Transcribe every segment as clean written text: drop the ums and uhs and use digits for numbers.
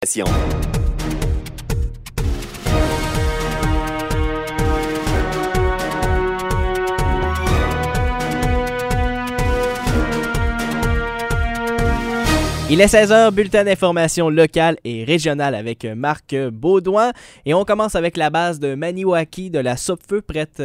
Il est 16h, bulletin d'information locale et régionale avec Marc Baudouin. Et on commence avec la base de Maniwaki de la Sopfeu prête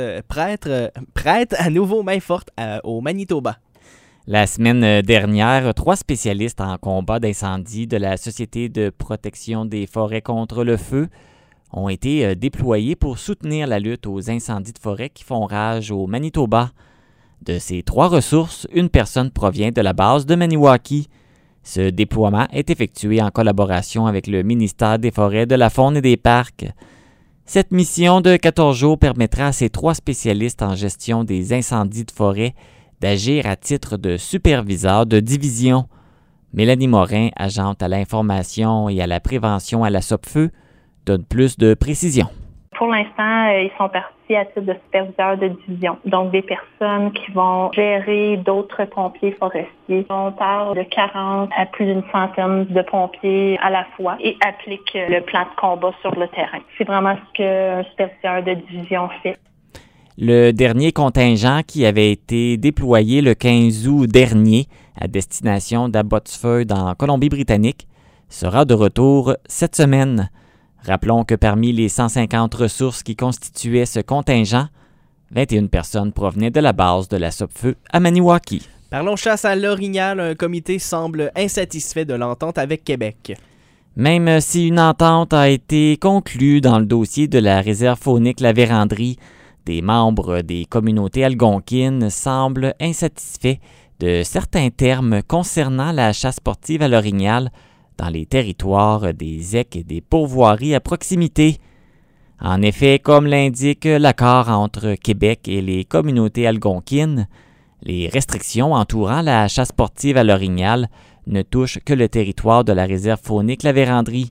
à nouveau main forte au Manitoba. La semaine dernière, 3 spécialistes en combat d'incendie de la Société de protection des forêts contre le feu ont été déployés pour soutenir la lutte aux incendies de forêt qui font rage au Manitoba. De ces 3 ressources, une personne provient de la base de Maniwaki. Ce déploiement est effectué en collaboration avec le ministère des Forêts, de la Faune et des Parcs. Cette mission de 14 jours permettra à ces 3 spécialistes en gestion des incendies de forêt d'agir à titre de superviseur de division. Mélanie Morin, agente à l'information et à la prévention à la Sopfeu, donne plus de précisions. Pour l'instant, ils sont partis à titre de superviseurs de division. Donc, des personnes qui vont gérer d'autres pompiers forestiers. On parle de 40 à plus d'une centaine de pompiers à la fois et appliquent le plan de combat sur le terrain. C'est vraiment ce qu'un superviseur de division fait. Le dernier contingent qui avait été déployé le 15 août dernier à destination d'Abbotsford en Colombie-Britannique sera de retour cette semaine. Rappelons que parmi les 150 ressources qui constituaient ce contingent, 21 personnes provenaient de la base de la Sopfeu à Maniwaki. Parlons chasse à l'Orignal. Un comité semble insatisfait de l'entente avec Québec. Même si une entente a été conclue dans le dossier de la réserve faunique La Vérandrie, des membres des communautés algonquines semblent insatisfaits de certains termes concernant la chasse sportive à l'Orignal dans les territoires des EC et des pourvoiries à proximité. En effet, comme l'indique l'accord entre Québec et les communautés algonquines, les restrictions entourant la chasse sportive à l'Orignal ne touchent que le territoire de la réserve faunique La Vérandrie.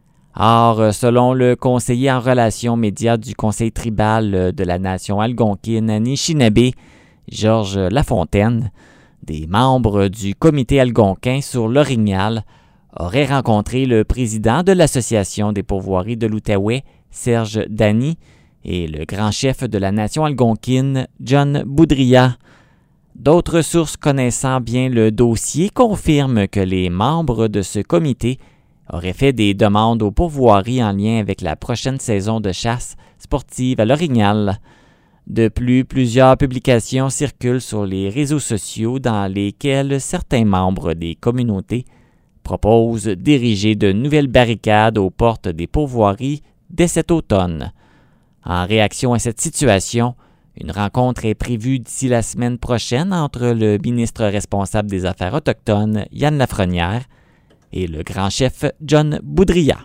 Or, selon le conseiller en relations médias du Conseil tribal de la nation algonquine Anishinaabe, Georges Lafontaine, des membres du comité algonquin sur l'Orignal aurait rencontré le président de l'Association des pourvoiries de l'Outaouais, Serge Dany, et le grand chef de la nation algonquine, John Boudria. D'autres sources connaissant bien le dossier confirment que les membres de ce comité auraient fait des demandes aux pourvoiries en lien avec la prochaine saison de chasse sportive à l'Orignal. De plus, plusieurs publications circulent sur les réseaux sociaux dans lesquelles certains membres des communautés propose d'ériger de nouvelles barricades aux portes des pourvoiries dès cet automne. En réaction à cette situation, une rencontre est prévue d'ici la semaine prochaine entre le ministre responsable des Affaires autochtones, Yann Lafrenière, et le grand chef John Boudria.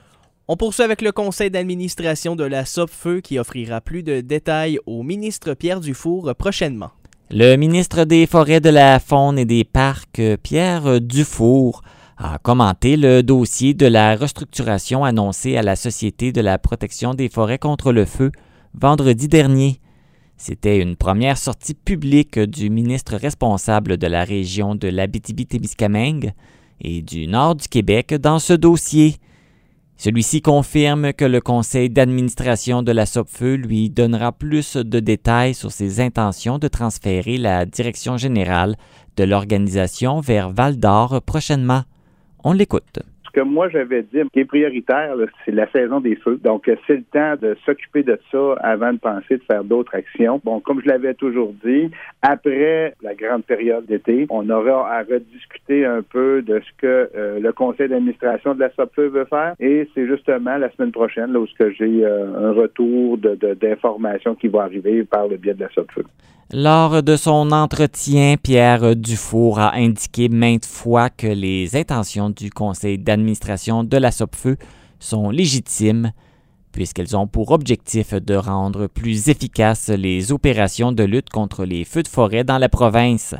On poursuit avec le conseil d'administration de la Sopfeu qui offrira plus de détails au ministre Pierre Dufour prochainement. Le ministre des Forêts, de la Faune et des Parcs, Pierre Dufour, a commenté le dossier de la restructuration annoncée à la Société de la protection des forêts contre le feu vendredi dernier. C'était une première sortie publique du ministre responsable de la région de l'Abitibi-Témiscamingue et du nord du Québec dans ce dossier. Celui-ci confirme que le conseil d'administration de la Sopfeu lui donnera plus de détails sur ses intentions de transférer la direction générale de l'organisation vers Val-d'Or prochainement. On l'écoute. Ce que moi j'avais dit, qui est prioritaire, là, c'est la saison des feux. Donc, c'est le temps de s'occuper de ça avant de penser de faire d'autres actions. Bon, comme je l'avais toujours dit, après la grande période d'été, on aura à rediscuter un peu de ce que le conseil d'administration de la Sopfeu veut faire. Et c'est justement la semaine prochaine, là, où j'ai un retour d'informations qui va arriver par le biais de la Sopfeu. Lors de son entretien, Pierre Dufour a indiqué maintes fois que les intentions du conseil d'administration de la Sopfeu sont légitimes, puisqu'elles ont pour objectif de rendre plus efficaces les opérations de lutte contre les feux de forêt dans la province.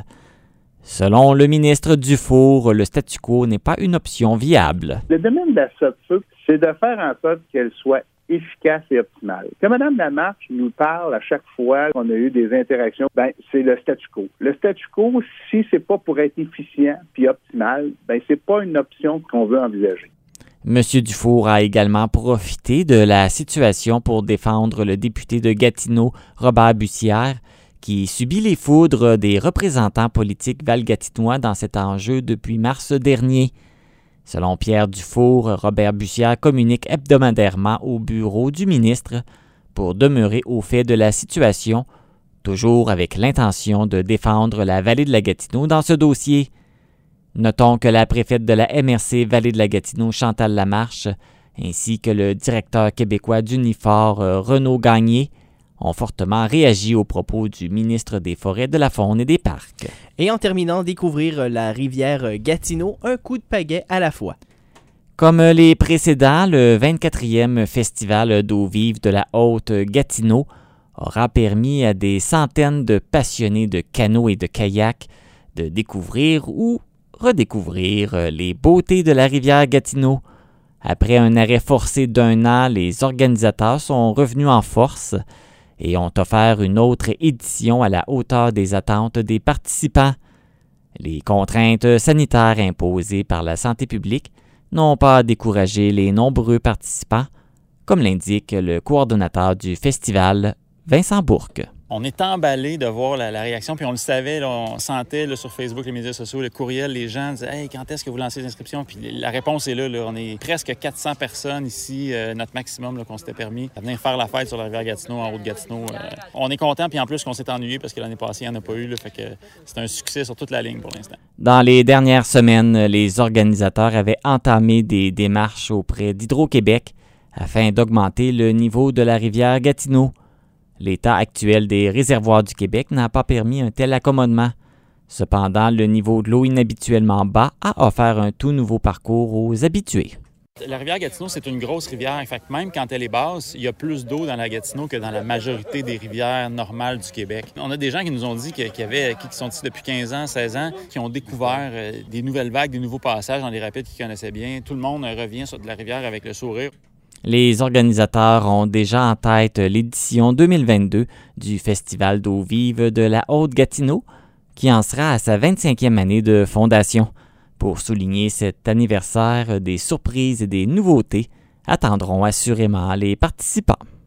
Selon le ministre Dufour, le statu quo n'est pas une option viable. Le domaine de la Sopfeu, c'est de faire en sorte qu'elle soit efficace et optimale. Que Mme Lamarche nous parle à chaque fois qu'on a eu des interactions, c'est le statu quo. Le statu quo, si c'est pas pour être efficient puis optimal, c'est pas une option qu'on veut envisager. M. Dufour a également profité de la situation pour défendre le député de Gatineau, Robert Bussière, qui subit les foudres des représentants politiques valgatinois dans cet enjeu depuis mars dernier. Selon Pierre Dufour, Robert Bussière communique hebdomadairement au bureau du ministre pour demeurer au fait de la situation, toujours avec l'intention de défendre la vallée de la Gatineau dans ce dossier. Notons que la préfète de la MRC Vallée de la Gatineau, Chantal Lamarche, ainsi que le directeur québécois d'Unifor, Renaud Gagné, ont fortement réagi aux propos du ministre des Forêts, de la Faune et des Parcs. Et en terminant, découvrir la rivière Gatineau, un coup de pagaie à la fois. Comme les précédents, le 24e festival d'eau vive de la Haute-Gatineau aura permis à des centaines de passionnés de canot et de kayak de découvrir ou redécouvrir les beautés de la rivière Gatineau. Après un arrêt forcé d'1 an, les organisateurs sont revenus en force et ont offert une autre édition à la hauteur des attentes des participants. Les contraintes sanitaires imposées par la santé publique n'ont pas découragé les nombreux participants, comme l'indique le coordonnateur du festival, Vincent Bourque. On est emballé de voir la réaction, puis on le savait, là, on sentait là, sur Facebook, les médias sociaux, le courriel, les gens disaient « Hey, quand est-ce que vous lancez les inscriptions? » Puis la réponse est là, on est presque 400 personnes ici, notre maximum là, qu'on s'était permis, à venir faire la fête sur la rivière Gatineau, en Haute-Gatineau. On est content, puis en plus qu'on s'est ennuyé parce que l'année passée, il n'y en a pas eu, là, fait que c'est un succès sur toute la ligne pour l'instant. Dans les dernières semaines, les organisateurs avaient entamé des démarches auprès d'Hydro-Québec afin d'augmenter le niveau de la rivière Gatineau. L'état actuel des réservoirs du Québec n'a pas permis un tel accommodement. Cependant, le niveau de l'eau inhabituellement bas a offert un tout nouveau parcours aux habitués. La rivière Gatineau, c'est une grosse rivière. Fait que même quand elle est basse, il y a plus d'eau dans la Gatineau que dans la majorité des rivières normales du Québec. On a des gens qui nous ont dit qui sont ici depuis 15 ans, 16 ans, qui ont découvert des nouvelles vagues, des nouveaux passages dans les rapides qu'ils connaissaient bien. Tout le monde revient sur de la rivière avec le sourire. Les organisateurs ont déjà en tête l'édition 2022 du Festival d'eau vive de la Haute-Gatineau, qui en sera à sa 25e année de fondation. Pour souligner cet anniversaire, des surprises et des nouveautés attendront assurément les participants.